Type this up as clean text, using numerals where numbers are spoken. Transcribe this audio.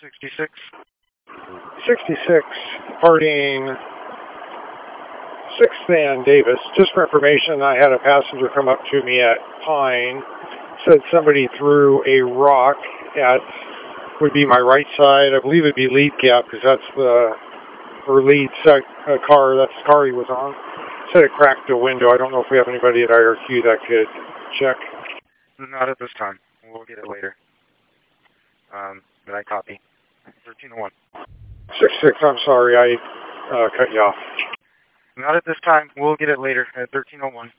66. 66, parting 6th and Davis. Just for information, I had a passenger come up to me at Pine, said somebody threw a rock at, would be my right side, I believe it'd be lead gap, because that's the, or lead car, that's the car he was on. Said it cracked the window. I don't know if we have anybody at IRQ that could check. Not at this time. We'll get it later. But I copy. 1301. 66, I'm sorry, I cut you off. Not at this time. We'll get it later at 1301.